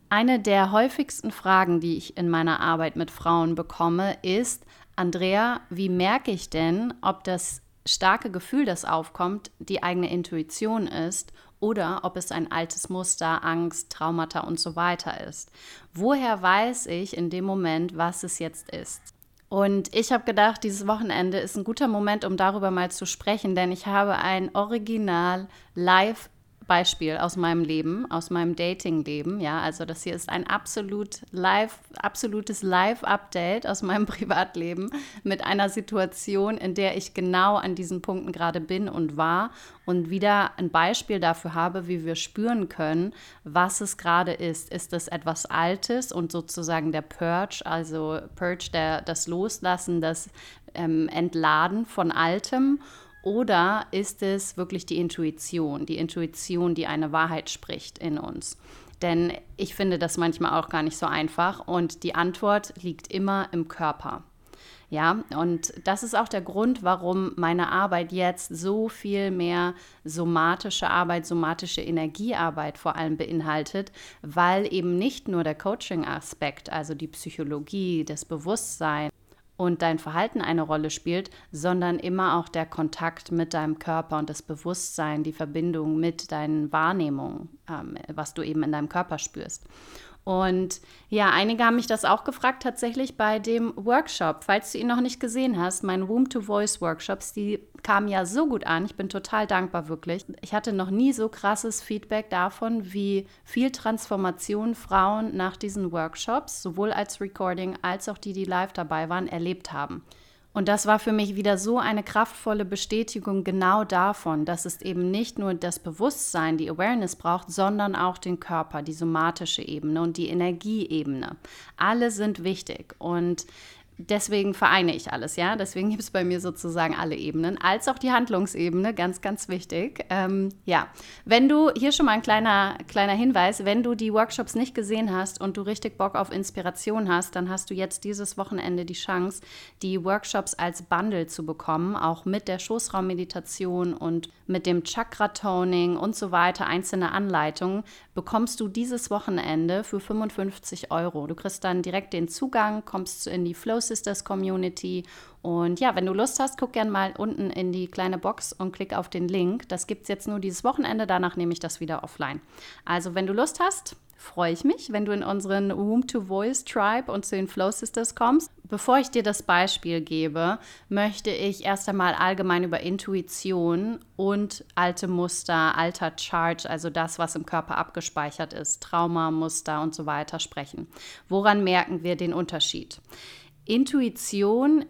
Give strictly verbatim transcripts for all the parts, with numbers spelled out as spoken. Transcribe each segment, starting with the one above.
Eine der häufigsten Fragen, die ich in meiner Arbeit mit Frauen bekomme, ist: Andrea, wie merke ich denn, ob das starke Gefühl, das aufkommt, die eigene Intuition ist oder ob es ein altes Muster, Angst, Traumata und so weiter ist? Woher weiß ich in dem Moment, was es jetzt ist? Und ich habe gedacht, dieses Wochenende ist ein guter Moment, um darüber mal zu sprechen, denn ich habe ein Original live Beispiel aus meinem Leben, aus meinem Dating-Leben. Ja, also das hier ist ein absolut live, absolutes Live-Update aus meinem Privatleben mit einer Situation, in der ich genau an diesen Punkten gerade bin und war und wieder ein Beispiel dafür habe, wie wir spüren können, was es gerade ist. Ist es etwas Altes und sozusagen der Purge, also Purge, der, das Loslassen, das ähm, Entladen von Altem? Oder ist es wirklich die Intuition, die Intuition, die eine Wahrheit spricht in uns? Denn ich finde das manchmal auch gar nicht so einfach und die Antwort liegt immer im Körper. Ja, und das ist auch der Grund, warum meine Arbeit jetzt so viel mehr somatische Arbeit, somatische Energiearbeit vor allem beinhaltet, weil eben nicht nur der Coaching-Aspekt, also die Psychologie, das Bewusstsein und dein Verhalten eine Rolle spielt, sondern immer auch der Kontakt mit deinem Körper und das Bewusstsein, die Verbindung mit deinen Wahrnehmungen, ähm, was du eben in deinem Körper spürst. Und ja, einige haben mich das auch gefragt, tatsächlich bei dem Workshop. Falls du ihn noch nicht gesehen hast, meine Womb-to-Voice-Workshops, die kamen ja so gut an. Ich bin total dankbar, wirklich. Ich hatte noch nie so krasses Feedback davon, wie viel Transformation Frauen nach diesen Workshops, sowohl als Recording als auch die, die live dabei waren, erlebt haben. Und das war für mich wieder so eine kraftvolle Bestätigung genau davon, dass es eben nicht nur das Bewusstsein, die Awareness braucht, sondern auch den Körper, die somatische Ebene und die Energieebene. Alle sind wichtig und deswegen vereine ich alles, ja. Deswegen gibt es bei mir sozusagen alle Ebenen, als auch die Handlungsebene, ganz, ganz wichtig. Ähm, ja, wenn du, hier schon mal ein kleiner, kleiner Hinweis, wenn du die Workshops nicht gesehen hast und du richtig Bock auf Inspiration hast, dann hast du jetzt dieses Wochenende die Chance, die Workshops als Bundle zu bekommen, auch mit der Schoßraummeditation und mit dem Chakra-Toning und so weiter, einzelne Anleitungen, bekommst du dieses Wochenende für fünfundfünfzig Euro. Du kriegst dann direkt den Zugang, kommst in die Flow Sisters Community und ja, wenn du Lust hast, guck gerne mal unten in die kleine Box und klick auf den Link. Das gibt es jetzt nur dieses Wochenende, danach nehme ich das wieder offline. Also wenn du Lust hast, freue ich mich, wenn du in unseren Womb-to-Voice-Tribe und zu den Flow Sisters kommst. Bevor ich dir das Beispiel gebe, möchte ich erst einmal allgemein über Intuition und alte Muster, alter Charge, also das, was im Körper abgespeichert ist, Traumamuster und so weiter sprechen. Woran merken wir den Unterschied? Intuition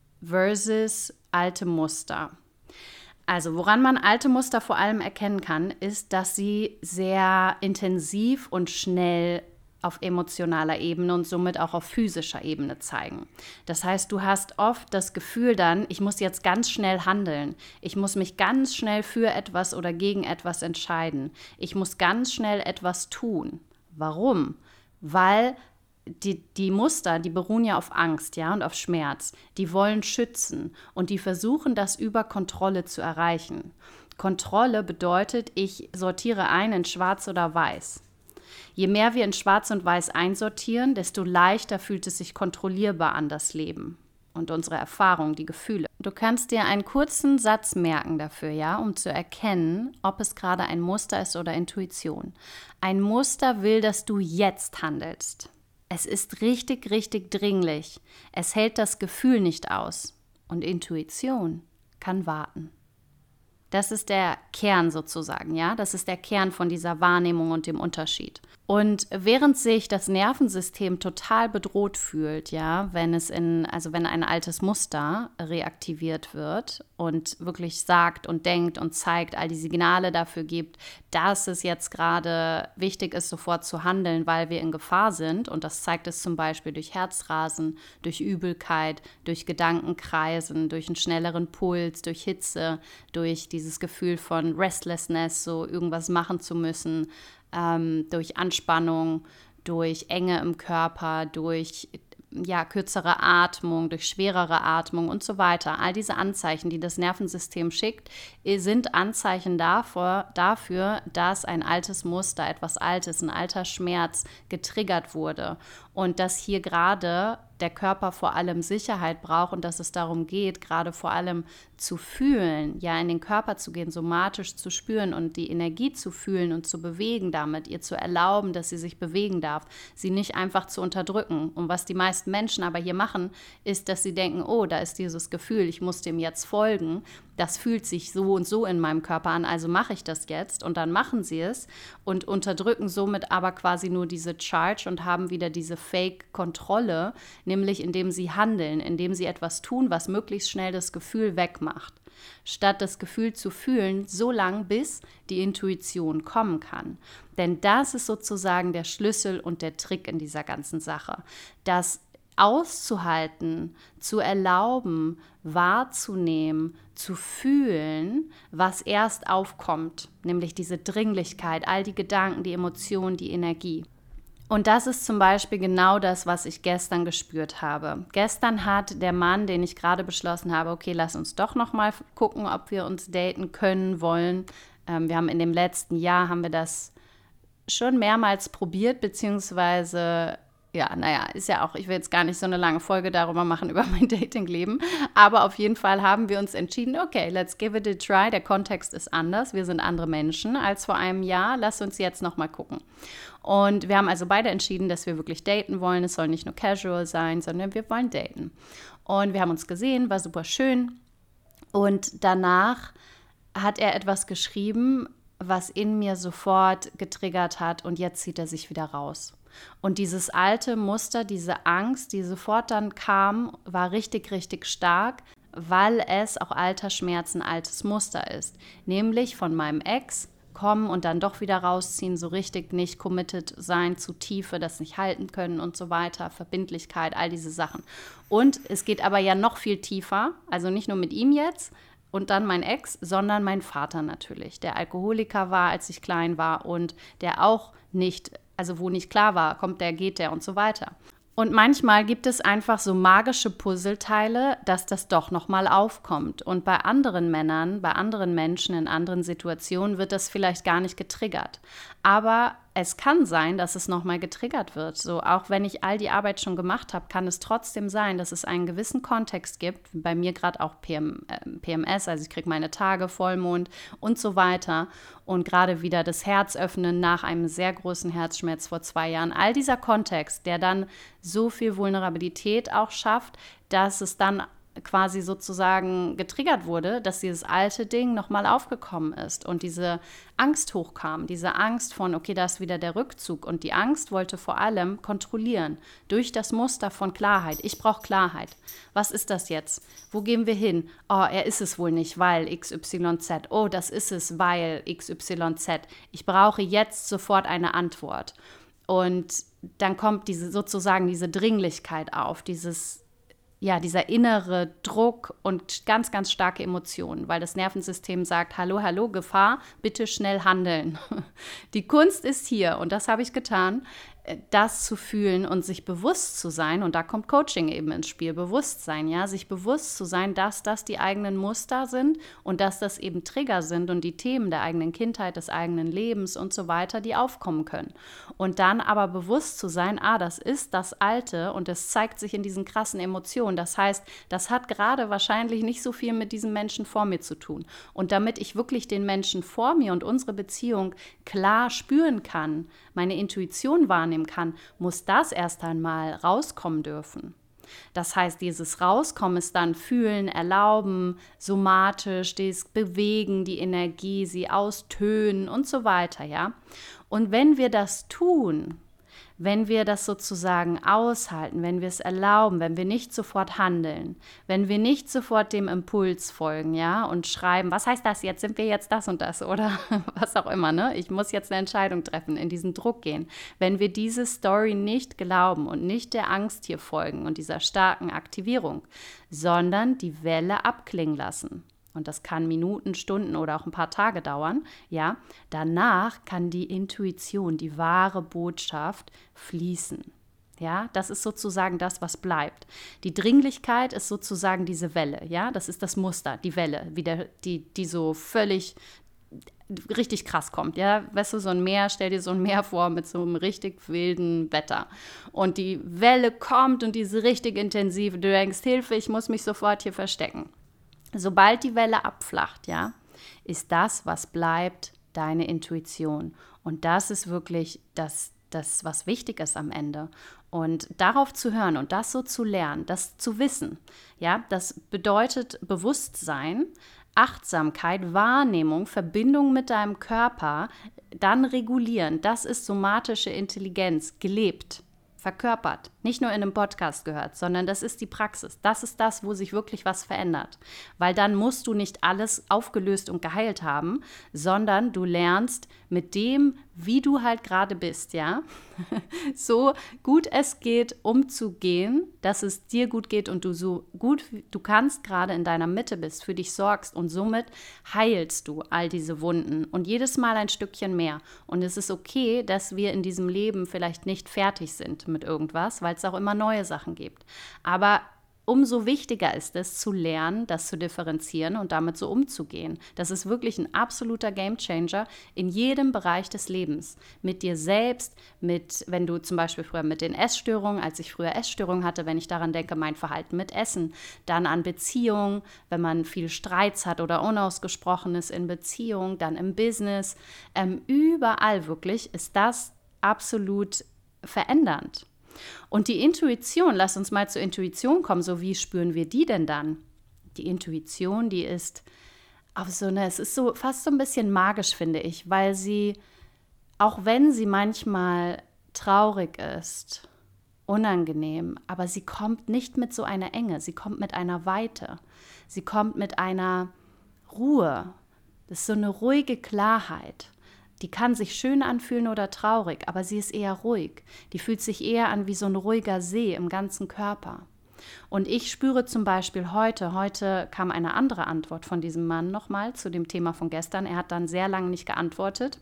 versus alte Muster. Also woran man alte Muster vor allem erkennen kann, ist, dass sie sehr intensiv und schnell auf emotionaler Ebene und somit auch auf physischer Ebene zeigen. Das heißt, du hast oft das Gefühl dann, ich muss jetzt ganz schnell handeln. Ich muss mich ganz schnell für etwas oder gegen etwas entscheiden. Ich muss ganz schnell etwas tun. Warum? Weil Die, die Muster, die beruhen ja auf Angst, ja, und auf Schmerz. Die wollen schützen und die versuchen, das über Kontrolle zu erreichen. Kontrolle bedeutet, ich sortiere ein in Schwarz oder Weiß. Je mehr wir in Schwarz und Weiß einsortieren, desto leichter fühlt es sich kontrollierbar an, das Leben und unsere Erfahrungen, die Gefühle. Du kannst dir einen kurzen Satz merken dafür, ja, um zu erkennen, ob es gerade ein Muster ist oder Intuition. Ein Muster will, dass du jetzt handelst. Es ist richtig, richtig dringlich. Es hält das Gefühl nicht aus. Und Intuition kann warten. Das ist der Kern sozusagen, ja. Das ist der Kern von dieser Wahrnehmung und dem Unterschied. Und während sich das Nervensystem total bedroht fühlt, ja, wenn es in, also wenn ein altes Muster reaktiviert wird und wirklich sagt und denkt und zeigt, all die Signale dafür gibt, dass es jetzt gerade wichtig ist, sofort zu handeln, weil wir in Gefahr sind. Und das zeigt es zum Beispiel durch Herzrasen, durch Übelkeit, durch Gedankenkreisen, durch einen schnelleren Puls, durch Hitze, durch dieses Gefühl von Restlessness, so irgendwas machen zu müssen, ähm, durch Anspannung, durch Enge im Körper, durch ja, kürzere Atmung, durch schwerere Atmung und so weiter. All diese Anzeichen, die das Nervensystem schickt, sind Anzeichen dafür, dafür, dass ein altes Muster, etwas Altes, ein alter Schmerz getriggert wurde. Und dass hier gerade der Körper vor allem Sicherheit braucht und dass es darum geht, gerade vor allem zu fühlen, ja, in den Körper zu gehen, somatisch zu spüren und die Energie zu fühlen und zu bewegen damit, ihr zu erlauben, dass sie sich bewegen darf, sie nicht einfach zu unterdrücken. Und was die meisten Menschen aber hier machen, ist, dass sie denken, oh, da ist dieses Gefühl, ich muss dem jetzt folgen, das fühlt sich so und so in meinem Körper an, also mache ich das jetzt und dann machen sie es und unterdrücken somit aber quasi nur diese Charge und haben wieder diese Fake-Kontrolle, nämlich indem sie handeln, indem sie etwas tun, was möglichst schnell das Gefühl wegmacht, statt das Gefühl zu fühlen, so lang bis die Intuition kommen kann. Denn das ist sozusagen der Schlüssel und der Trick in dieser ganzen Sache, das auszuhalten, zu erlauben, wahrzunehmen, zu fühlen, was erst aufkommt, nämlich diese Dringlichkeit, all die Gedanken, die Emotionen, die Energie. Und das ist zum Beispiel genau das, was ich gestern gespürt habe. Gestern hat der Mann, den ich gerade beschlossen habe, okay, lass uns doch noch mal gucken, ob wir uns daten können, wollen. Ähm, wir haben in dem letzten Jahr, haben wir das schon mehrmals probiert, beziehungsweise ja, naja, ist ja auch, ich will jetzt gar nicht so eine lange Folge darüber machen, über mein Datingleben, aber auf jeden Fall haben wir uns entschieden, okay, let's give it a try, der Kontext ist anders, wir sind andere Menschen als vor einem Jahr, lass uns jetzt nochmal gucken. Und wir haben also beide entschieden, dass wir wirklich daten wollen, es soll nicht nur casual sein, sondern wir wollen daten. Und wir haben uns gesehen, war super schön und danach hat er etwas geschrieben, was in mir sofort getriggert hat und jetzt zieht er sich wieder raus. Und dieses alte Muster, diese Angst, die sofort dann kam, war richtig, richtig stark, weil es auch alter Schmerz ein altes Muster ist. Nämlich von meinem Ex kommen und dann doch wieder rausziehen, so richtig nicht committed sein zu Tiefe, das nicht halten können und so weiter, Verbindlichkeit, all diese Sachen. Und es geht aber ja noch viel tiefer, also nicht nur mit ihm jetzt und dann mein Ex, sondern mein Vater natürlich, der Alkoholiker war, als ich klein war und der auch nicht, also wo nicht klar war, kommt der, geht der und so weiter. Und manchmal gibt es einfach so magische Puzzleteile, dass das doch nochmal aufkommt. Und bei anderen Männern, bei anderen Menschen in anderen Situationen wird das vielleicht gar nicht getriggert. Aber es kann sein, dass es nochmal getriggert wird. So, auch wenn ich all die Arbeit schon gemacht habe, kann es trotzdem sein, dass es einen gewissen Kontext gibt. Bei mir gerade auch P M, äh, P M S, also ich kriege meine Tage, Vollmond und so weiter. Und gerade wieder das Herz öffnen nach einem sehr großen Herzschmerz vor zwei Jahren. All dieser Kontext, der dann so viel Vulnerabilität auch schafft, dass es dann quasi sozusagen getriggert wurde, dass dieses alte Ding nochmal aufgekommen ist und diese Angst hochkam, diese Angst von, okay, da ist wieder der Rückzug und die Angst wollte vor allem kontrollieren durch das Muster von Klarheit. Ich brauche Klarheit. Was ist das jetzt? Wo gehen wir hin? Oh, er ist es wohl nicht, weil X Y Z. Oh, das ist es, weil X Y Z. Ich brauche jetzt sofort eine Antwort. Und dann kommt diese sozusagen diese Dringlichkeit auf, dieses ja, dieser innere Druck und ganz, ganz starke Emotionen, weil das Nervensystem sagt, hallo, hallo, Gefahr, bitte schnell handeln. Die Kunst ist hier, und das habe ich getan, das zu fühlen und sich bewusst zu sein, und da kommt Coaching eben ins Spiel, Bewusstsein, ja, sich bewusst zu sein, dass das die eigenen Muster sind und dass das eben Trigger sind und die Themen der eigenen Kindheit, des eigenen Lebens und so weiter, die aufkommen können. Und dann aber bewusst zu sein, ah, das ist das Alte und es zeigt sich in diesen krassen Emotionen. Das heißt, das hat gerade wahrscheinlich nicht so viel mit diesem Menschen vor mir zu tun. Und damit ich wirklich den Menschen vor mir und unsere Beziehung klar spüren kann, meine Intuition wahrnehmen kann, muss das erst einmal rauskommen dürfen. Das heißt, dieses Rauskommen ist dann fühlen, erlauben, somatisch, das Bewegen, die Energie, sie austönen und so weiter, ja. Und wenn wir das tun, wenn wir das sozusagen aushalten, wenn wir es erlauben, wenn wir nicht sofort handeln, wenn wir nicht sofort dem Impuls folgen, ja, und schreiben, was heißt das jetzt, sind wir jetzt das und das oder was auch immer, ne? Ich muss jetzt eine Entscheidung treffen, in diesen Druck gehen. Wenn wir diese Story nicht glauben und nicht der Angst hier folgen und dieser starken Aktivierung, sondern die Welle abklingen lassen. Und das kann Minuten, Stunden oder auch ein paar Tage dauern, ja, danach kann die Intuition, die wahre Botschaft fließen. Ja, das ist sozusagen das, was bleibt. Die Dringlichkeit ist sozusagen diese Welle, ja, das ist das Muster, die Welle, wie der, die, die so völlig richtig krass kommt, ja, weißt du, so ein Meer, stell dir so ein Meer vor mit so einem richtig wilden Wetter und die Welle kommt und diese richtig intensive, du denkst, Hilfe, ich muss mich sofort hier verstecken. Sobald die Welle abflacht, ja, ist das, was bleibt, deine Intuition und das ist wirklich das, das, was wichtig ist am Ende. Und darauf zu hören und das so zu lernen, das zu wissen, ja, das bedeutet Bewusstsein, Achtsamkeit, Wahrnehmung, Verbindung mit deinem Körper, dann regulieren. Das ist somatische Intelligenz, gelebt, verkörpert, nicht nur in einem Podcast gehört, sondern das ist die Praxis. Das ist das, wo sich wirklich was verändert. Weil dann musst du nicht alles aufgelöst und geheilt haben, sondern du lernst mit dem, wie du halt gerade bist, ja, so gut es geht, umzugehen, dass es dir gut geht und du so gut du kannst gerade in deiner Mitte bist, für dich sorgst und somit heilst du all diese Wunden und jedes Mal ein Stückchen mehr. Und es ist okay, dass wir in diesem Leben vielleicht nicht fertig sind mit irgendwas, weil es auch immer neue Sachen gibt. Aber umso wichtiger ist es, zu lernen, das zu differenzieren und damit so umzugehen. Das ist wirklich ein absoluter Gamechanger in jedem Bereich des Lebens. Mit dir selbst, mit, wenn du zum Beispiel früher mit den Essstörungen, als ich früher Essstörungen hatte, wenn ich daran denke, mein Verhalten mit Essen, dann an Beziehungen, wenn man viel Streits hat oder Unausgesprochenes in Beziehung, dann im Business, ähm, überall wirklich ist das absolut verändernd. Und die Intuition, lass uns mal zur Intuition kommen, so wie spüren wir die denn dann? Die Intuition, die ist auf so eine, es ist so fast so ein bisschen magisch, finde ich, weil sie, auch wenn sie manchmal traurig ist, unangenehm, aber sie kommt nicht mit so einer Enge, sie kommt mit einer Weite, sie kommt mit einer Ruhe, das ist so eine ruhige Klarheit. Die kann sich schön anfühlen oder traurig, aber sie ist eher ruhig. Die fühlt sich eher an wie so ein ruhiger See im ganzen Körper. Und ich spüre zum Beispiel heute, heute kam eine andere Antwort von diesem Mann nochmal zu dem Thema von gestern. Er hat dann sehr lange nicht geantwortet.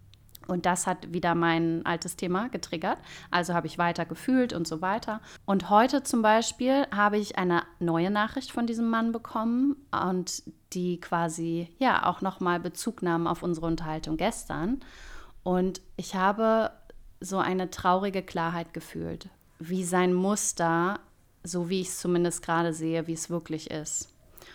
Und das hat wieder mein altes Thema getriggert. Also habe ich weiter gefühlt und so weiter. Und heute zum Beispiel habe ich eine neue Nachricht von diesem Mann bekommen und die quasi ja auch nochmal Bezug nahm auf unsere Unterhaltung gestern. Und ich habe so eine traurige Klarheit gefühlt, wie sein Muster, so wie ich es zumindest gerade sehe, wie es wirklich ist.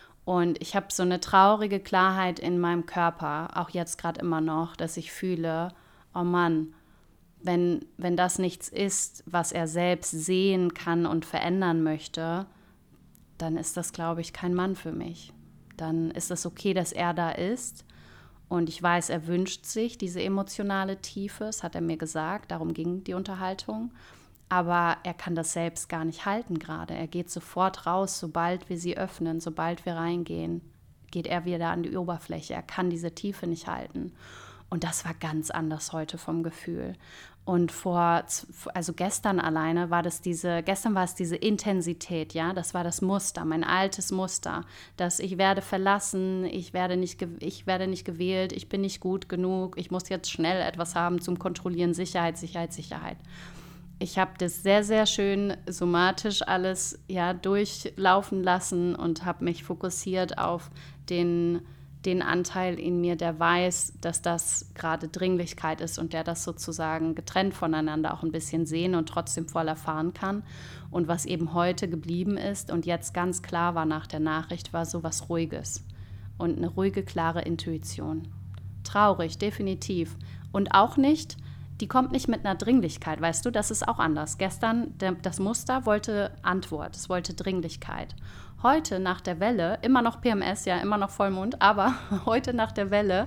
Und ich habe so eine traurige Klarheit in meinem Körper, auch jetzt gerade immer noch, dass ich fühle, oh Mann, wenn, wenn das nichts ist, was er selbst sehen kann und verändern möchte, dann ist das, glaube ich, kein Mann für mich. Dann ist es okay, dass er da ist. Und ich weiß, er wünscht sich diese emotionale Tiefe, das hat er mir gesagt, darum ging die Unterhaltung. Aber er kann das selbst gar nicht halten gerade. Er geht sofort raus, sobald wir sie öffnen, sobald wir reingehen, geht er wieder an die Oberfläche. Er kann diese Tiefe nicht halten. Und das war ganz anders heute vom Gefühl. Und vor, also gestern alleine war das diese, gestern war es diese Intensität, ja, das war das Muster, mein altes Muster, dass ich werde verlassen, ich werde nicht, ich werde nicht gewählt, ich bin nicht gut genug, ich muss jetzt schnell etwas haben zum Kontrollieren, Sicherheit, Sicherheit, Sicherheit. Ich habe das sehr, sehr schön somatisch alles ja, durchlaufen lassen und habe mich fokussiert auf den, den Anteil in mir, der weiß, dass das gerade Dringlichkeit ist und der das sozusagen getrennt voneinander auch ein bisschen sehen und trotzdem voll erfahren kann. Und was eben heute geblieben ist und jetzt ganz klar war nach der Nachricht, war so was Ruhiges und eine ruhige, klare Intuition. Traurig, definitiv. Und auch nicht... Die kommt nicht mit einer Dringlichkeit, weißt du, das ist auch anders. Gestern, der, das Muster wollte Antwort, es wollte Dringlichkeit. Heute nach der Welle, immer noch P M S, ja, immer noch Vollmond, aber heute nach der Welle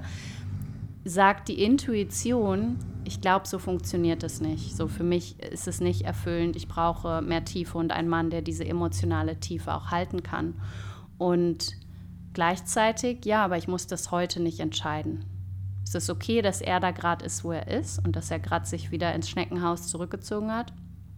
sagt die Intuition, ich glaube, so funktioniert es nicht. So für mich ist es nicht erfüllend, ich brauche mehr Tiefe und einen Mann, der diese emotionale Tiefe auch halten kann. Und gleichzeitig, ja, aber ich muss das heute nicht entscheiden. Es ist okay, dass er da gerade ist, wo er ist und dass er gerade sich wieder ins Schneckenhaus zurückgezogen hat.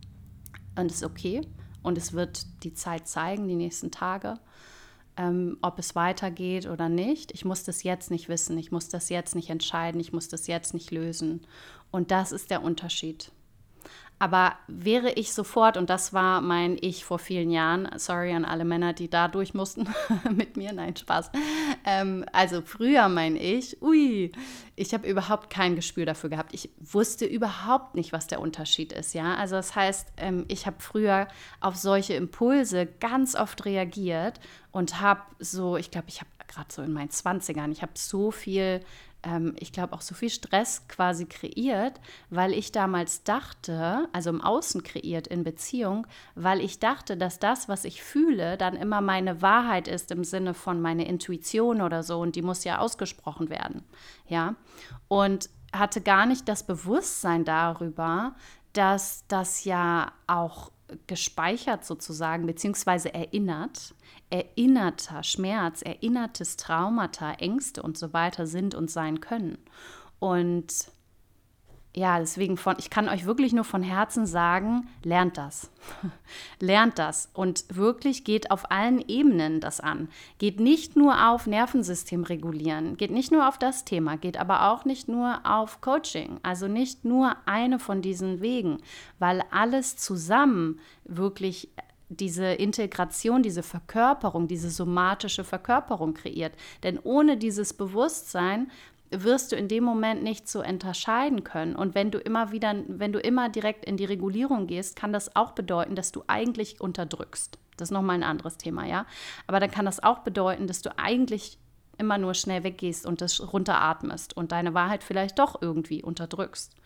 Und es ist okay. Und es wird die Zeit zeigen, die nächsten Tage, ähm, ob es weitergeht oder nicht. Ich muss das jetzt nicht wissen. Ich muss das jetzt nicht entscheiden. Ich muss das jetzt nicht lösen. Und das ist der Unterschied. Aber wäre ich sofort, und das war mein Ich vor vielen Jahren, sorry an alle Männer, die da durch mussten mit mir, nein, Spaß. Ähm, also früher mein Ich, ui, ich habe überhaupt kein Gespür dafür gehabt. Ich wusste überhaupt nicht, was der Unterschied ist, ja. Also das heißt, ähm, ich habe früher auf solche Impulse ganz oft reagiert und habe so, ich glaube, ich habe gerade so in meinen Zwanzigern, ich habe so viel ich glaube, auch so viel Stress quasi kreiert, weil ich damals dachte, also im Außen kreiert in Beziehung, weil ich dachte, dass das, was ich fühle, dann immer meine Wahrheit ist im Sinne von meine Intuition oder so und die muss ja ausgesprochen werden, ja. Und hatte gar nicht das Bewusstsein darüber, dass das ja auch gespeichert sozusagen, beziehungsweise erinnert, erinnerter Schmerz, erinnertes Traumata, Ängste und so weiter sind und sein können. Und ja, deswegen, von, ich kann euch wirklich nur von Herzen sagen, lernt das. Lernt das und wirklich geht auf allen Ebenen das an. Geht nicht nur auf Nervensystem regulieren, geht nicht nur auf das Thema, geht aber auch nicht nur auf Coaching. Also nicht nur eine von diesen Wegen, weil alles zusammen wirklich diese Integration, diese Verkörperung, diese somatische Verkörperung kreiert. Denn ohne dieses Bewusstsein wirst du in dem Moment nicht so unterscheiden können. Und wenn du immer wieder, wenn du immer direkt in die Regulierung gehst, kann das auch bedeuten, dass du eigentlich unterdrückst. Das ist nochmal ein anderes Thema, ja. Aber dann kann das auch bedeuten, dass du eigentlich immer nur schnell weggehst und das runteratmest und deine Wahrheit vielleicht doch irgendwie unterdrückst.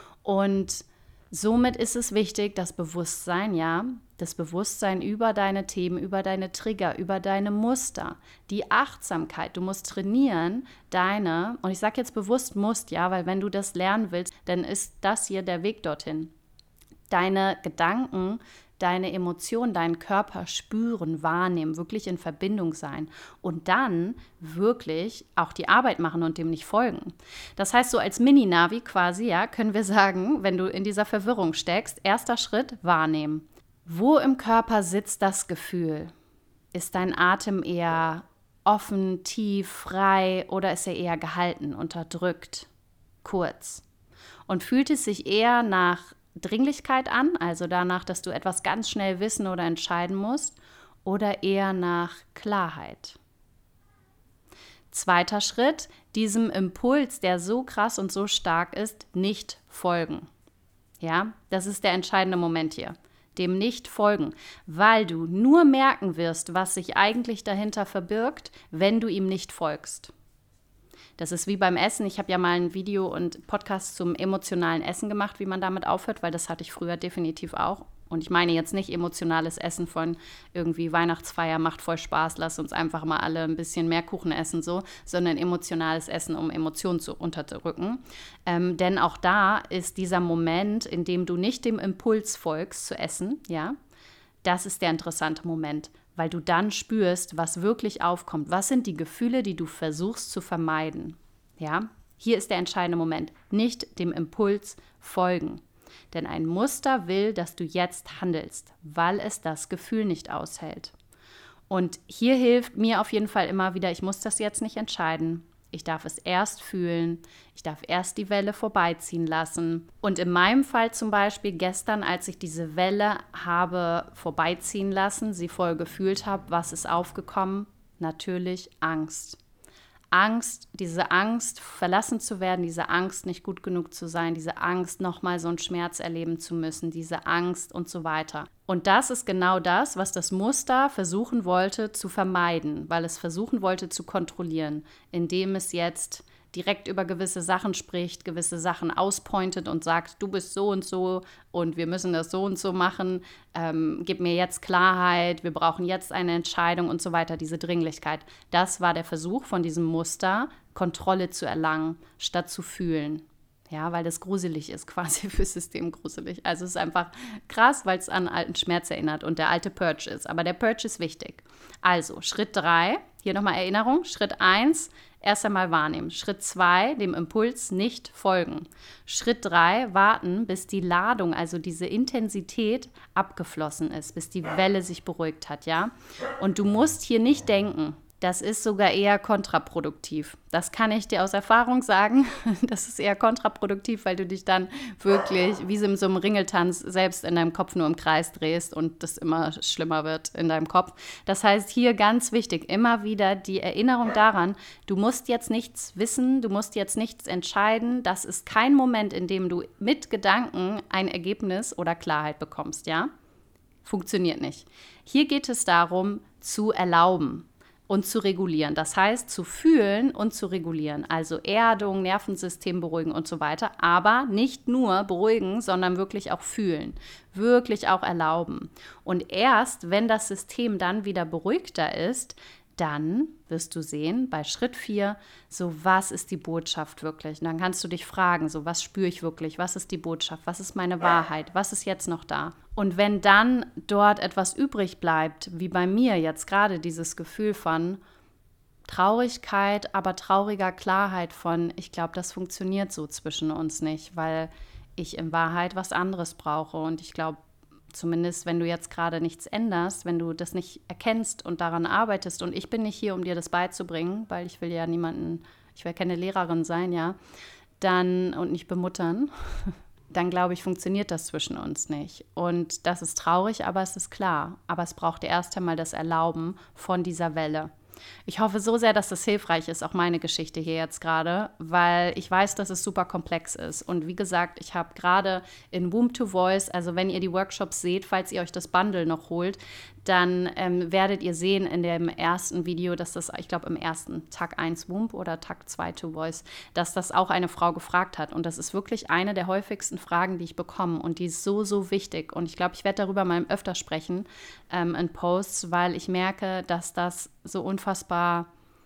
Und somit ist es wichtig, das Bewusstsein, ja, das Bewusstsein über deine Themen, über deine Trigger, über deine Muster, die Achtsamkeit. Du musst trainieren, deine, und ich sage jetzt bewusst musst, ja, weil wenn du das lernen willst, dann ist das hier der Weg dorthin. Deine Gedanken, deine Emotionen, deinen Körper spüren, wahrnehmen, wirklich in Verbindung sein und dann wirklich auch die Arbeit machen und dem nicht folgen. Das heißt, so als Mini-Navi quasi, ja, können wir sagen, wenn du in dieser Verwirrung steckst, erster Schritt, wahrnehmen. Wo im Körper sitzt das Gefühl? Ist dein Atem eher offen, tief, frei oder ist er eher gehalten, unterdrückt, kurz? Und fühlt es sich eher nach Dringlichkeit an, also danach, dass du etwas ganz schnell wissen oder entscheiden musst, oder eher nach Klarheit? Zweiter Schritt, diesem Impuls, der so krass und so stark ist, nicht folgen. Ja, das ist der entscheidende Moment hier. Dem nicht folgen, weil du nur merken wirst, was sich eigentlich dahinter verbirgt, wenn du ihm nicht folgst. Das ist wie beim Essen. Ich habe ja mal ein Video und Podcast zum emotionalen Essen gemacht, wie man damit aufhört, weil das hatte ich früher definitiv auch. Und ich meine jetzt nicht emotionales Essen von irgendwie Weihnachtsfeier, macht voll Spaß, lass uns einfach mal alle ein bisschen mehr Kuchen essen, so, sondern emotionales Essen, um Emotionen zu unterdrücken. Ähm, denn auch da ist dieser Moment, in dem du nicht dem Impuls folgst zu essen, ja, das ist der interessante Moment, weil du dann spürst, was wirklich aufkommt. Was sind die Gefühle, die du versuchst zu vermeiden? Ja, hier ist der entscheidende Moment. Nicht dem Impuls folgen. Denn ein Muster will, dass du jetzt handelst, weil es das Gefühl nicht aushält. Und hier hilft mir auf jeden Fall immer wieder, ich muss das jetzt nicht entscheiden. Ich darf es erst fühlen, ich darf erst die Welle vorbeiziehen lassen. Und in meinem Fall zum Beispiel gestern, als ich diese Welle habe vorbeiziehen lassen, sie voll gefühlt habe, was ist aufgekommen? Natürlich Angst. Angst, diese Angst, verlassen zu werden, diese Angst, nicht gut genug zu sein, diese Angst, nochmal so einen Schmerz erleben zu müssen, diese Angst und so weiter. Und das ist genau das, was das Muster versuchen wollte zu vermeiden, weil es versuchen wollte zu kontrollieren, indem es jetzt direkt über gewisse Sachen spricht, gewisse Sachen auspointet und sagt, du bist so und so und wir müssen das so und so machen, ähm, gib mir jetzt Klarheit, wir brauchen jetzt eine Entscheidung und so weiter, diese Dringlichkeit. Das war der Versuch von diesem Muster, Kontrolle zu erlangen, statt zu fühlen. Ja, weil das gruselig ist, quasi fürs System gruselig. Also es ist einfach krass, weil es an alten Schmerz erinnert und der alte Purge ist. Aber der Purge ist wichtig. Also Schritt drei, hier nochmal Erinnerung. Schritt eins, erst einmal wahrnehmen. Schritt zwei, dem Impuls nicht folgen. Schritt drei, warten, bis die Ladung, also diese Intensität abgeflossen ist, bis die Welle sich beruhigt hat, ja. Und du musst hier nicht denken. Das ist sogar eher kontraproduktiv. Das kann ich dir aus Erfahrung sagen. Das ist eher kontraproduktiv, weil du dich dann wirklich wie in so einem Ringeltanz selbst in deinem Kopf nur im Kreis drehst und das immer schlimmer wird in deinem Kopf. Das heißt, hier ganz wichtig, immer wieder die Erinnerung daran, du musst jetzt nichts wissen, du musst jetzt nichts entscheiden. Das ist kein Moment, in dem du mit Gedanken ein Ergebnis oder Klarheit bekommst, ja? Funktioniert nicht. Hier geht es darum, zu erlauben und zu regulieren. Das heißt, zu fühlen und zu regulieren. Also Erdung, Nervensystem beruhigen und so weiter. Aber nicht nur beruhigen, sondern wirklich auch fühlen. Wirklich auch erlauben. Und erst, wenn das System dann wieder beruhigter ist, dann wirst du sehen, bei Schritt vier, so was ist die Botschaft wirklich? Und dann kannst du dich fragen, so was spüre ich wirklich? Was ist die Botschaft? Was ist meine Wahrheit? Was ist jetzt noch da? Und wenn dann dort etwas übrig bleibt, wie bei mir jetzt gerade dieses Gefühl von Traurigkeit, aber trauriger Klarheit von, ich glaube, das funktioniert so zwischen uns nicht, weil ich in Wahrheit was anderes brauche. Und ich glaube, zumindest wenn du jetzt gerade nichts änderst, wenn du das nicht erkennst und daran arbeitest, und ich bin nicht hier, um dir das beizubringen, weil ich will ja niemanden, ich will keine Lehrerin sein, ja, dann und nicht bemuttern, dann glaube ich, funktioniert das zwischen uns nicht. Und das ist traurig, aber es ist klar. Aber es braucht erst einmal das Erlauben von dieser Welle. Ich hoffe so sehr, dass das hilfreich ist, auch meine Geschichte hier jetzt gerade, weil ich weiß, dass es super komplex ist. Und wie gesagt, ich habe gerade in Womb to Voice, also wenn ihr die Workshops seht, falls ihr euch das Bundle noch holt, dann ähm, werdet ihr sehen in dem ersten Video, dass das, ich glaube im ersten Tag eins Womb oder Tag zwei to Voice, dass das auch eine Frau gefragt hat. Und das ist wirklich eine der häufigsten Fragen, die ich bekomme. Und die ist so, so wichtig. Und ich glaube, ich werde darüber mal öfter sprechen ähm, in Posts, weil ich merke, dass das so unfassbar,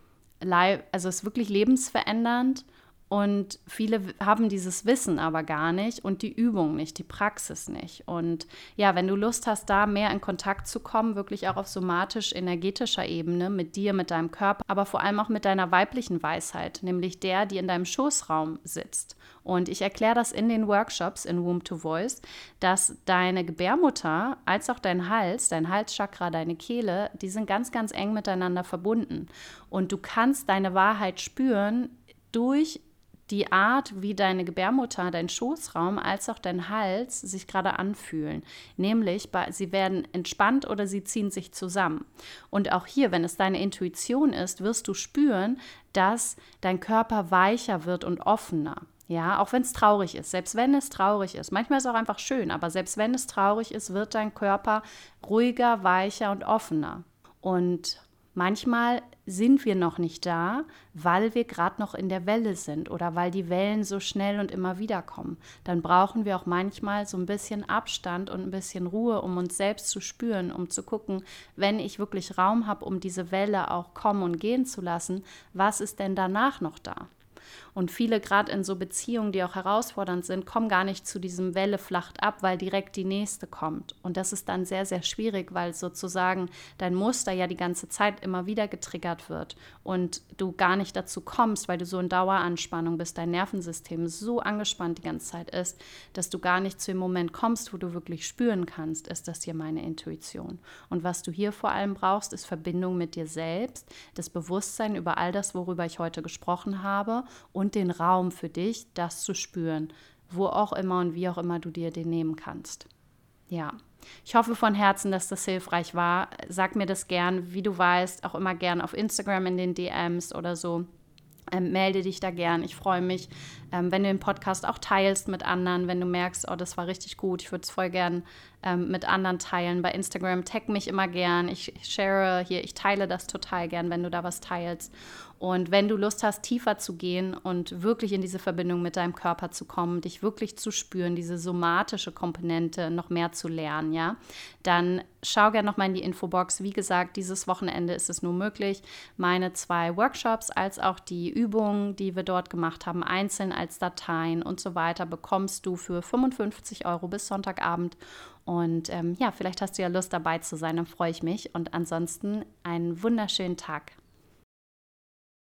live, also es ist wirklich lebensverändernd. Und viele haben dieses Wissen aber gar nicht und die Übung nicht, die Praxis nicht. Und ja, wenn du Lust hast, da mehr in Kontakt zu kommen, wirklich auch auf somatisch-energetischer Ebene mit dir, mit deinem Körper, aber vor allem auch mit deiner weiblichen Weisheit, nämlich der, die in deinem Schoßraum sitzt. Und ich erkläre das in den Workshops in Womb to Voice, dass deine Gebärmutter als auch dein Hals, dein Halschakra, deine Kehle, die sind ganz, ganz eng miteinander verbunden. Und du kannst deine Wahrheit spüren durch die Art, wie deine Gebärmutter, dein Schoßraum als auch dein Hals sich gerade anfühlen. Nämlich, sie werden entspannt oder sie ziehen sich zusammen. Und auch hier, wenn es deine Intuition ist, wirst du spüren, dass dein Körper weicher wird und offener. Ja, auch wenn es traurig ist, selbst wenn es traurig ist. Manchmal ist es auch einfach schön, aber selbst wenn es traurig ist, wird dein Körper ruhiger, weicher und offener. Und manchmal sind wir noch nicht da, weil wir gerade noch in der Welle sind oder weil die Wellen so schnell und immer wieder kommen. Dann brauchen wir auch manchmal so ein bisschen Abstand und ein bisschen Ruhe, um uns selbst zu spüren, um zu gucken, wenn ich wirklich Raum habe, um diese Welle auch kommen und gehen zu lassen, was ist denn danach noch da? Und viele, gerade in so Beziehungen, die auch herausfordernd sind, kommen gar nicht zu diesem Welle flacht ab, weil direkt die nächste kommt. Und das ist dann sehr, sehr schwierig, weil sozusagen dein Muster ja die ganze Zeit immer wieder getriggert wird und du gar nicht dazu kommst, weil du so in Daueranspannung bist, dein Nervensystem so angespannt die ganze Zeit ist, dass du gar nicht zu dem Moment kommst, wo du wirklich spüren kannst, ist das hier meine Intuition. Und was du hier vor allem brauchst, ist Verbindung mit dir selbst, das Bewusstsein über all das, worüber ich heute gesprochen habe, und den Raum für dich, das zu spüren, wo auch immer und wie auch immer du dir den nehmen kannst. Ja, ich hoffe von Herzen, dass das hilfreich war. Sag mir das gern, wie du weißt, auch immer gern auf Instagram in den D Ms oder so. Ähm, melde dich da gern. Ich freue mich, ähm, wenn du den Podcast auch teilst mit anderen, wenn du merkst, oh, das war richtig gut, ich würde es voll gern ähm, mit anderen teilen. Bei Instagram tag mich immer gern. Ich share hier, ich teile das total gern, wenn du da was teilst. Und wenn du Lust hast, tiefer zu gehen und wirklich in diese Verbindung mit deinem Körper zu kommen, dich wirklich zu spüren, diese somatische Komponente noch mehr zu lernen, ja, dann schau gerne nochmal in die Infobox. Wie gesagt, dieses Wochenende ist es nur möglich, meine zwei Workshops als auch die Übungen, die wir dort gemacht haben, einzeln als Dateien und so weiter, bekommst du für fünfundfünfzig Euro bis Sonntagabend. Und ähm, ja, vielleicht hast du ja Lust dabei zu sein, dann freue ich mich. Und ansonsten einen wunderschönen Tag.